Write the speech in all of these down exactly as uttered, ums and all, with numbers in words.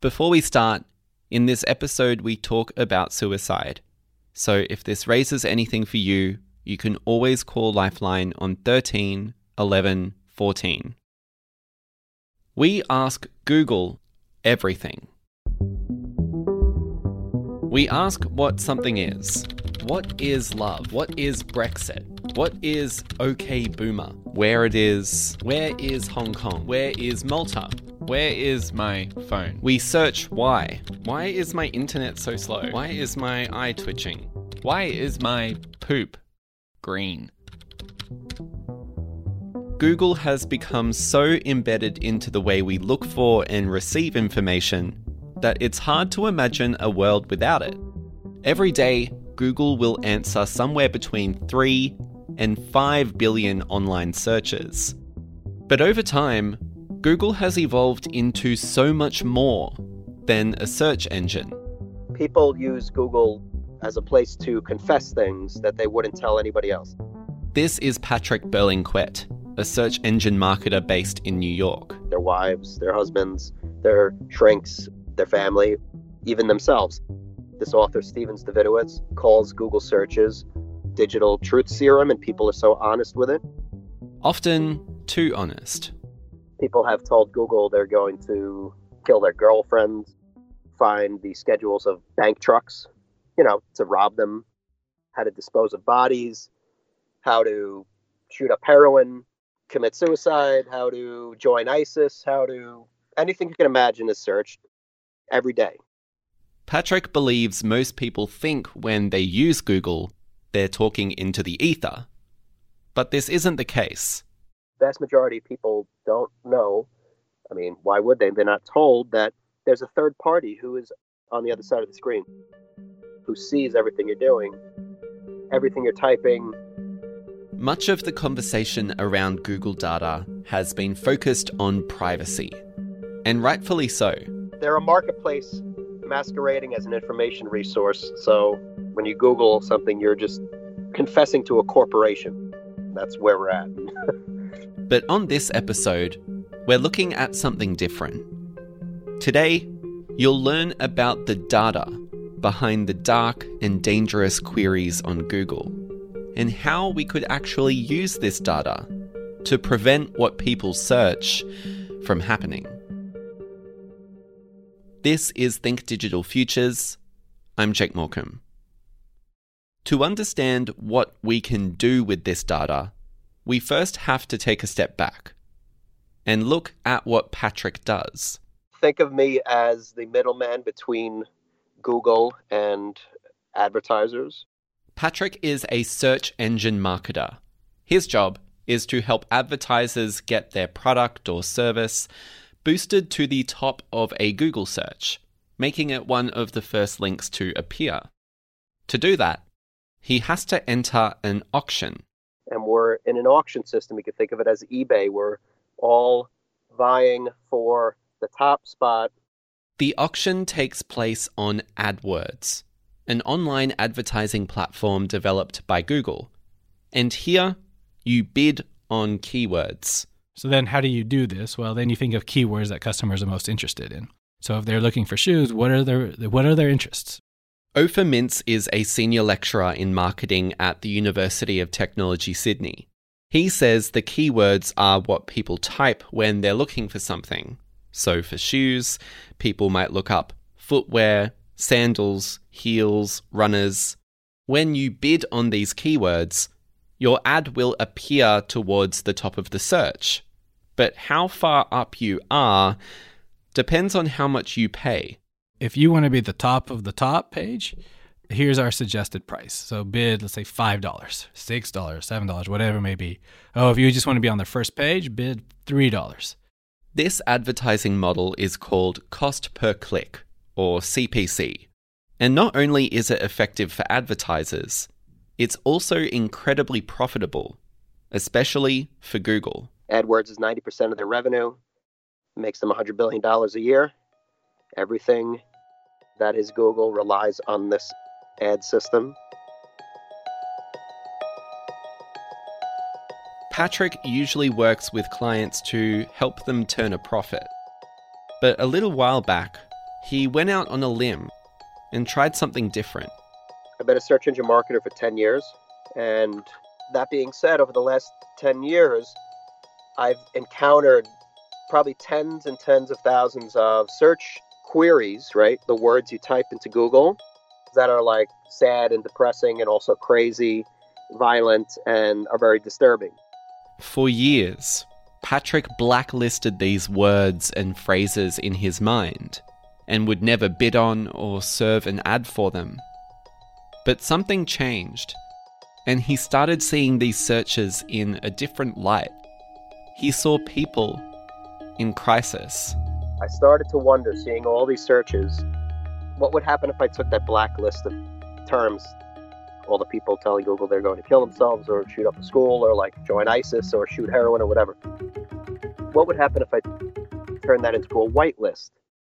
Before we start, in this episode we talk about suicide. So if this raises anything for you, you can always call Lifeline on thirteen eleven fourteen. We ask Google everything. We ask what something is. What is love? What is Brexit? What is OK Boomer? Where it is? Where is Hong Kong? Where is Malta? Where is my phone? We search why. Why is my internet so slow? Why is my eye twitching? Why is my poop green? Google has become so embedded into the way we look for and receive information that it's hard to imagine a world without it. Every day, Google will answer somewhere between three and five billion online searches. But over time, Google has evolved into so much more than a search engine. People use Google as a place to confess things that they wouldn't tell anybody else. This is Patrick Berlinquet, a search engine marketer based in New York. Their wives, their husbands, their shrinks, their family, even themselves. This author, Steven Davidowitz, calls Google searches digital truth serum, and people are so honest with it. Often too honest. People have told Google they're going to kill their girlfriends, find the schedules of bank trucks, you know, to rob them, how to dispose of bodies, how to shoot up heroin, commit suicide, how to join ISIS, how to... anything you can imagine is searched every day. Patrick believes most people think when they use Google, they're talking into the ether. But this isn't the case. Vast majority of people don't know. I mean, why would they? They're not told that there's a third party who is on the other side of the screen, who sees everything you're doing, everything you're typing. Much of the conversation around Google data has been focused on privacy, and rightfully so. They're a marketplace masquerading as an information resource. So when you Google something, you're just confessing to a corporation. That's where we're at. But on this episode, we're looking at something different. Today, you'll learn about the data behind the dark and dangerous queries on Google, and how we could actually use this data to prevent what people search from happening. This is Think Digital Futures. I'm Jake Morecambe. To understand what we can do with this data, we first have to take a step back and look at what Patrick does. Think of me as the middleman between Google and advertisers. Patrick is a search engine marketer. His job is to help advertisers get their product or service boosted to the top of a Google search, making it one of the first links to appear. To do that, he has to enter an auction. And we're in an auction system. You can think of it as eBay. We're all vying for the top spot. The auction takes place on AdWords, an online advertising platform developed by Google. And here, you bid on keywords. So then how do you do this? Well, then you think of keywords that customers are most interested in. So if they're looking for shoes, what are their what are their interests? Ofer Mintz is a senior lecturer in marketing at the University of Technology, Sydney. He says the keywords are what people type when they're looking for something. So for shoes, people might look up footwear, sandals, heels, runners. When you bid on these keywords, your ad will appear towards the top of the search. But how far up you are depends on how much you pay. If you want to be at the top of the top page, here's our suggested price. So bid, let's say five dollars, six dollars, seven dollars, whatever it may be. Oh, if you just want to be on the first page, bid three dollars. This advertising model is called cost per click, or C P C. And not only is it effective for advertisers, it's also incredibly profitable, especially for Google. AdWords is ninety percent of their revenue. It makes them one hundred billion dollars a year. Everything that is Google relies on this ad system. Patrick usually works with clients to help them turn a profit. But a little while back, he went out on a limb and tried something different. I've been a search engine marketer for ten years. And that being said, over the last ten years, I've encountered probably tens and tens of thousands of search queries, right? The words you type into Google that are like sad and depressing and also crazy, violent, and are very disturbing. For years, Patrick blacklisted these words and phrases in his mind and would never bid on or serve an ad for them. But something changed, and he started seeing these searches in a different light. He saw people in crisis. I started to wonder, seeing all these searches, what would happen if I took that blacklist of terms, all the people telling Google they're going to kill themselves or shoot up a school or like join ISIS or shoot heroin or whatever. What would happen if I turned that into a whitelist?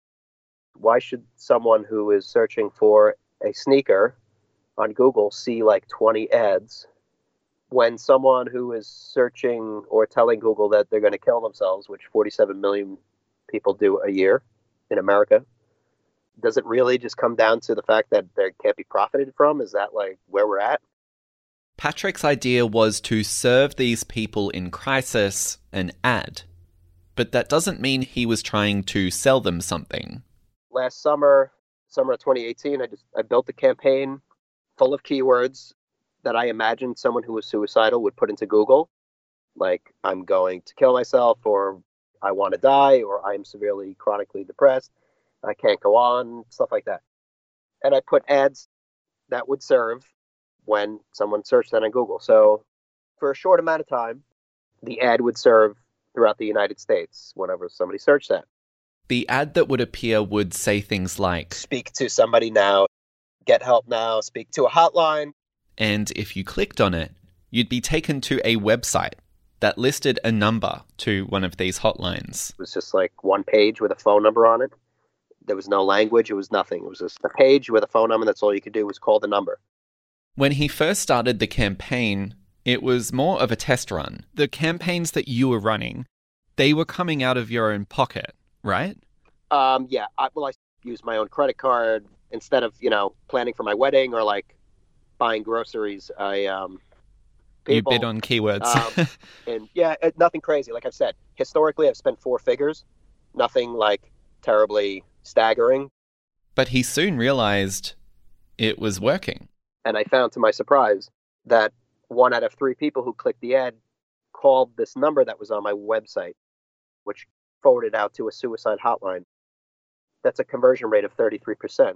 Why should someone who is searching for a sneaker on Google see like twenty ads when someone who is searching or telling Google that they're going to kill themselves, which forty-seven million people do a year in America, does it really just come down to the fact that there can't be profited from? Is that like where we're at? Patrick's idea was to serve these people in crisis an ad, but that doesn't mean he was trying to sell them something. Last summer, summer of twenty eighteen, I just I built a campaign full of keywords that I imagined someone who was suicidal would put into Google, like I'm going to kill myself, or I want to die, or I'm severely chronically depressed, I can't go on, stuff like that. And I put ads that would serve when someone searched that on Google. So for a short amount of time, the ad would serve throughout the United States whenever somebody searched that. The ad that would appear would say things like, Speak to somebody now, get help now, speak to a hotline. And if you clicked on it, you'd be taken to a website that listed a number to one of these hotlines. It was just like one page with a phone number on it. There was no language. It was nothing. It was just a page with a phone number. That's all you could do was call the number. When he first started the campaign, it was more of a test run. The campaigns that you were running, they were coming out of your own pocket, right? Um, yeah. I, well, I used my own credit card instead of, you know, planning for my wedding or like buying groceries. I um, people, you bid on keywords. um, and yeah, it, nothing crazy. Like I've said, historically, I've spent four figures. Nothing like terribly staggering. But he soon realized it was working. And I found, to my surprise, that one out of three people who clicked the ad called this number that was on my website, which forwarded out to a suicide hotline. That's a conversion rate of thirty-three percent.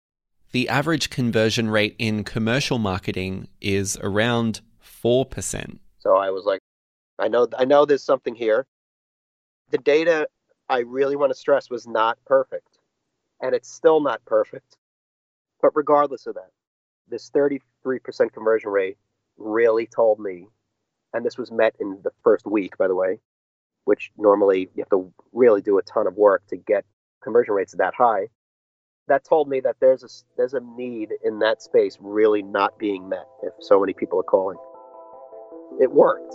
The average conversion rate in commercial marketing is around four percent. So I was like, I know, I know there's something here. The data, I really want to stress, was not perfect. And it's still not perfect. But regardless of that, this thirty-three percent conversion rate really told me, and this was met in the first week, by the way, which normally you have to really do a ton of work to get conversion rates that high. That told me that there's a, there's a need in that space really not being met if so many people are calling. It worked.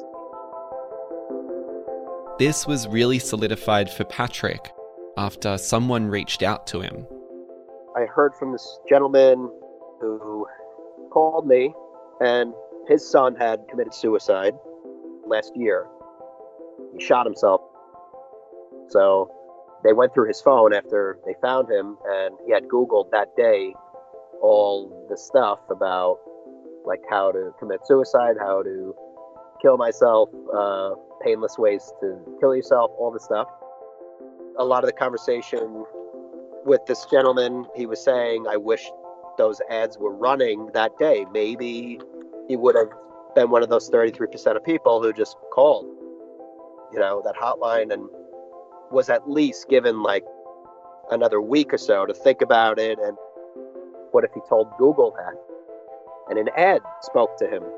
This was really solidified for Patrick after someone reached out to him. I heard from this gentleman who called me, and his son had committed suicide last year. He shot himself. So they went through his phone after they found him, and he had Googled that day all the stuff about like how to commit suicide, how to kill myself, uh, painless ways to kill yourself, all this stuff. A lot of the conversation with this gentleman, he was saying, I wish those ads were running that day. Maybe he would have been one of those thirty-three percent of people who just called, you know, that hotline and was at least given like another week or so to think about it. And what if he told Google that and an ad spoke to him?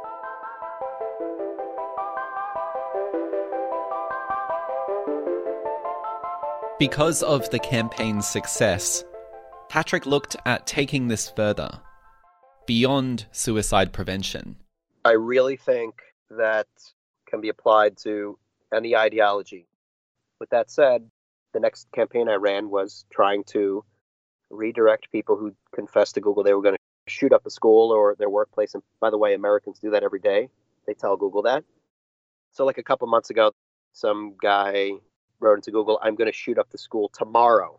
Because of the campaign's success, Patrick looked at taking this further, beyond suicide prevention. I really think that can be applied to any ideology. With that said, the next campaign I ran was trying to redirect people who confessed to Google they were going to shoot up a school or their workplace. And by the way, Americans do that every day. They tell Google that. So like a couple months ago, some guy wrote into Google, I'm going to shoot up the school tomorrow.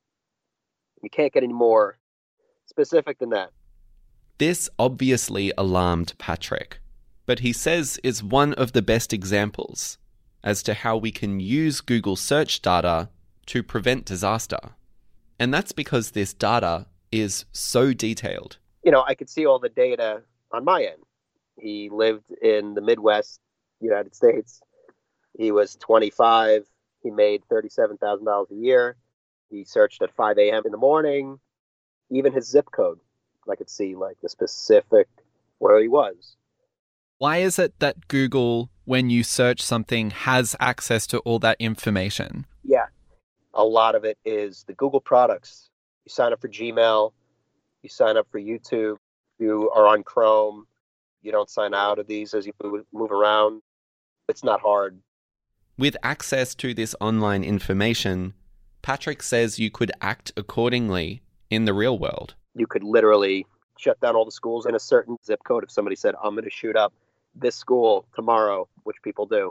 You can't get any more specific than that. This obviously alarmed Patrick, but he says is one of the best examples as to how we can use Google search data to prevent disaster. And that's because this data is so detailed. You know, I could see all the data on my end. He lived in the Midwest, United States. He was twenty-five. He made thirty-seven thousand dollars a year. He searched at five a.m. in the morning. Even his zip code, I could see like the specific where he was. Why is it that Google, when you search something, has access to all that information? Yeah, a lot of it is the Google products. You sign up for Gmail, you sign up for YouTube, you are on Chrome, you don't sign out of these as you move, move around. It's not hard. With access to this online information, Patrick says you could act accordingly in the real world. You could literally shut down all the schools in a certain zip code if somebody said, I'm going to shoot up this school tomorrow, which people do.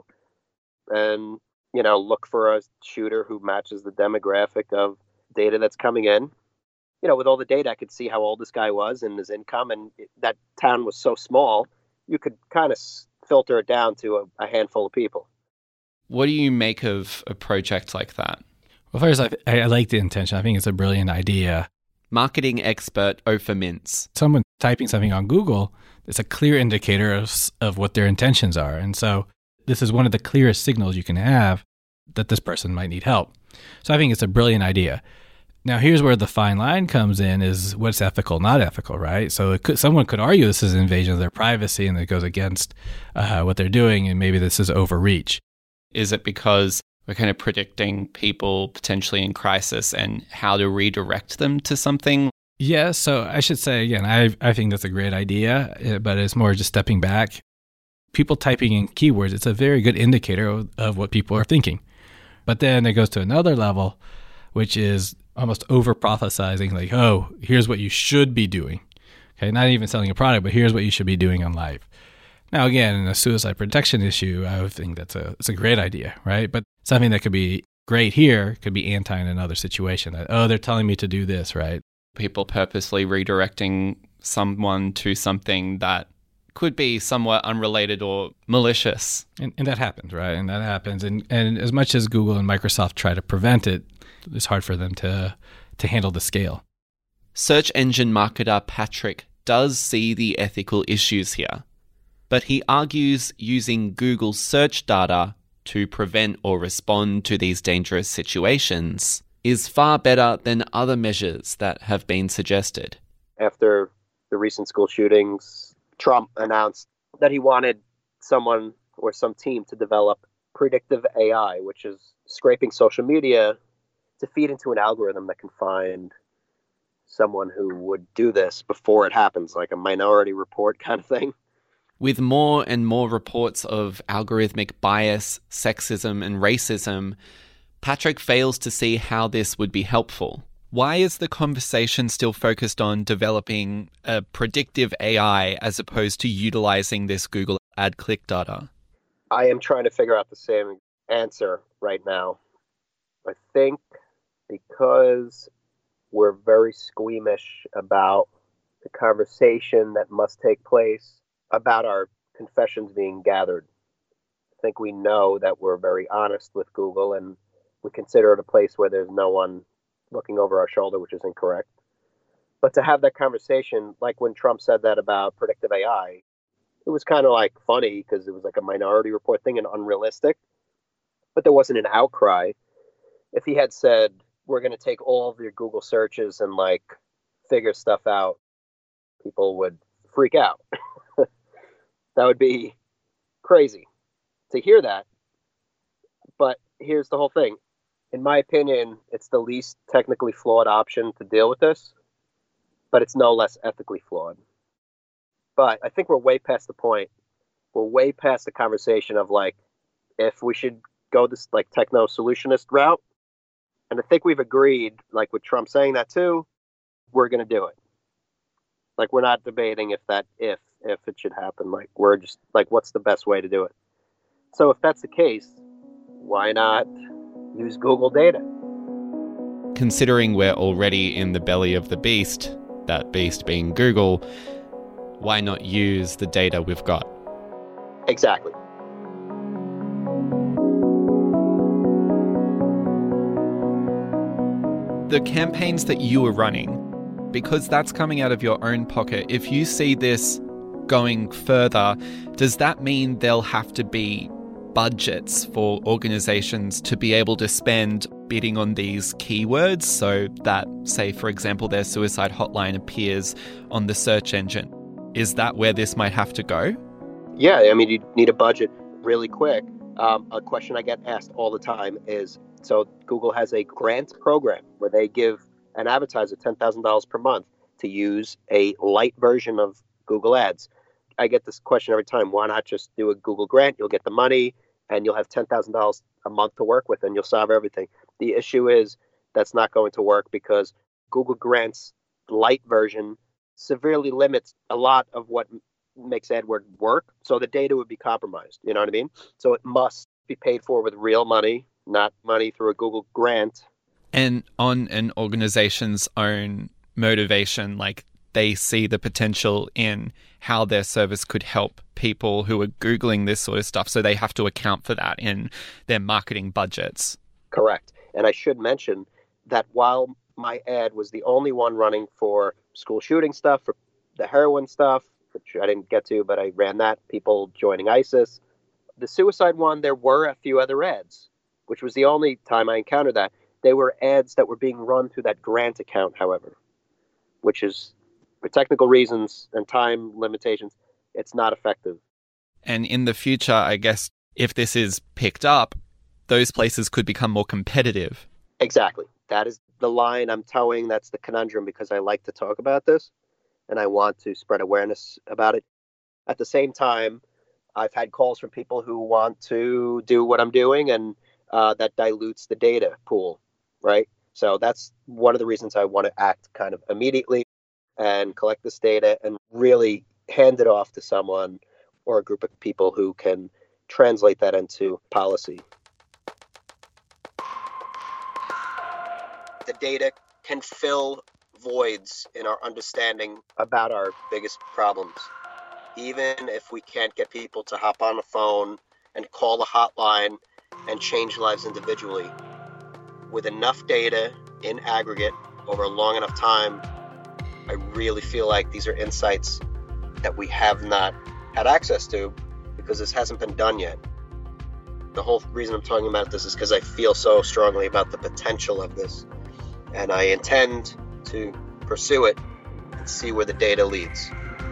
And, you know, look for a shooter who matches the demographic of data that's coming in. You know, with all the data, I could see how old this guy was and his income. And that town was so small, you could kind of filter it down to a, a handful of people. What do you make of a project like that? Well, first, I, I like the intention. I think it's a brilliant idea. Marketing expert Ofer Mintz. Someone typing something on Google, it's a clear indicator of, of what their intentions are. And so this is one of the clearest signals you can have that this person might need help. So I think it's a brilliant idea. Now, here's where the fine line comes in is what's ethical, not ethical, right? So it could, someone could argue this is an invasion of their privacy and it goes against uh, what they're doing, and maybe this is overreach. Is it because we're kind of predicting people potentially in crisis and how to redirect them to something? Yeah, so I should say, again, I I think that's a great idea, but it's more just stepping back. People typing in keywords, it's a very good indicator of, of what people are thinking. But then it goes to another level, which is almost over-prophesizing, like, oh, here's what you should be doing. Okay, not even selling a product, but here's what you should be doing in life. Now, again, in a suicide protection issue, I would think that's a it's a great idea, right? But something that could be great here could be anti in another situation. That, oh, they're telling me to do this, right? People purposely redirecting someone to something that could be somewhat unrelated or malicious. And, and that happens, right? And that happens. And, and as much as Google and Microsoft try to prevent it, it's hard for them to to handle the scale. Search engine marketer Patrick does see the ethical issues here, but he argues using Google search data to prevent or respond to these dangerous situations is far better than other measures that have been suggested. After the recent school shootings, Trump announced that he wanted someone or some team to develop predictive A I, which is scraping social media to feed into an algorithm that can find someone who would do this before it happens, like a Minority Report kind of thing. With more and more reports of algorithmic bias, sexism, and racism, Patrick fails to see how this would be helpful. Why is the conversation still focused on developing a predictive A I as opposed to utilizing this Google ad click data? I am trying to figure out the same answer right now. I think because we're very squeamish about the conversation that must take place about our confessions being gathered. I think we know that we're very honest with Google and we consider it a place where there's no one looking over our shoulder, which is incorrect. But to have that conversation, like when Trump said that about predictive A I, it was kind of like funny because it was like a Minority Report thing and unrealistic, but there wasn't an outcry. If he had said, we're going to take all of your Google searches and like figure stuff out, people would freak out. That would be crazy to hear that. But here's the whole thing. In my opinion, it's the least technically flawed option to deal with this, but it's no less ethically flawed. But I think we're way past the point. We're way past the conversation of like, if we should go this like techno solutionist route. And I think we've agreed, like with Trump saying that too, we're going to do it. Like, we're not debating if that, if, if it should happen. Like, we're just like, what's the best way to do it? So if that's the case, why not use Google data? Considering we're already in the belly of the beast, that beast being Google, why not use the data we've got? Exactly. The campaigns that you are running, because that's coming out of your own pocket, if you see this going further, does that mean there'll have to be budgets for organizations to be able to spend bidding on these keywords so that, say, for example, their suicide hotline appears on the search engine? Is that where this might have to go? Yeah, I mean, you need a budget really quick. Um, a question I get asked all the time is, so Google has a grant program where they give an advertiser ten thousand dollars per month to use a light version of Google Ads. I get this question every time. Why not just do a Google grant? You'll get the money and you'll have ten thousand dollars a month to work with and you'll solve everything. The issue is that's not going to work because Google Grants light version severely limits a lot of what makes AdWords work. So the data would be compromised. You know what I mean? So it must be paid for with real money, not money through a Google grant. And on an organization's own motivation, like they see the potential in how their service could help people who are Googling this sort of stuff. So they have to account for that in their marketing budgets. Correct. And I should mention that while my ad was the only one running for school shooting stuff, for the heroin stuff, which I didn't get to, but I ran that, people joining ISIS. The suicide one, there were a few other ads, which was the only time I encountered that. They were ads that were being run through that grant account, however, which is, for technical reasons and time limitations, it's not effective. And in the future, I guess, if this is picked up, those places could become more competitive. Exactly. That is the line I'm towing. That's the conundrum, because I like to talk about this and I want to spread awareness about it. At the same time, I've had calls from people who want to do what I'm doing, and uh, that dilutes the data pool, right? So that's one of the reasons I want to act kind of immediately and collect this data and really hand it off to someone or a group of people who can translate that into policy. The data can fill voids in our understanding about our biggest problems. Even if we can't get people to hop on the phone and call the hotline and change lives individually, with enough data in aggregate over a long enough time, I really feel like these are insights that we have not had access to because this hasn't been done yet. The whole reason I'm talking about this is because I feel so strongly about the potential of this, and I intend to pursue it and see where the data leads.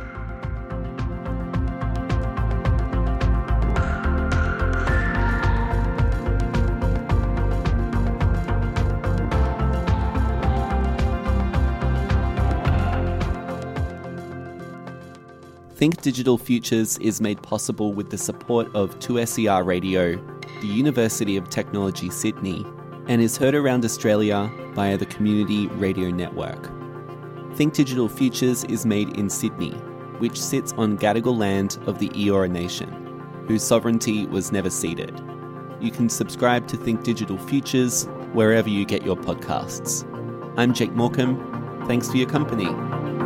Think Digital Futures is made possible with the support of two S E R Radio, the University of Technology Sydney, and is heard around Australia via the Community Radio Network. Think Digital Futures is made in Sydney, which sits on Gadigal land of the Eora Nation, whose sovereignty was never ceded. You can subscribe to Think Digital Futures wherever you get your podcasts. I'm Jake Morecambe. Thanks for your company.